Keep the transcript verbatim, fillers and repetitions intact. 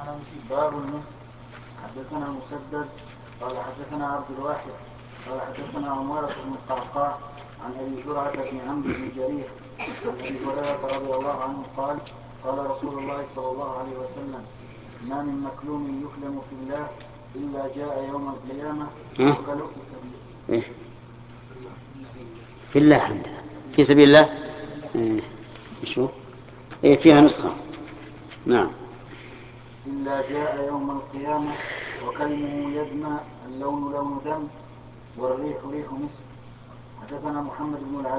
باب المسك. حدثنا مسدد قال حدثنا عبد الواحد قال حدثنا عمارة بن القعقاع عن ابي زرعة بن عمرو بن جريح عن ابي هريرة رضي الله عنه قال قال رسول الله صلى الله عليه وسلم: ما من مكلوم يكلم في الله الا جاء يوم القيامة يؤكل في سبيله. إيه؟ في الله عندنا في سبيل الله. إيه؟ شو إيه فيها نسخة. نعم. إلا جاء يوم القيامة وكلمه يدمى اللون لون دم والريح ريح مسك. حدثنا محمد بن العلاء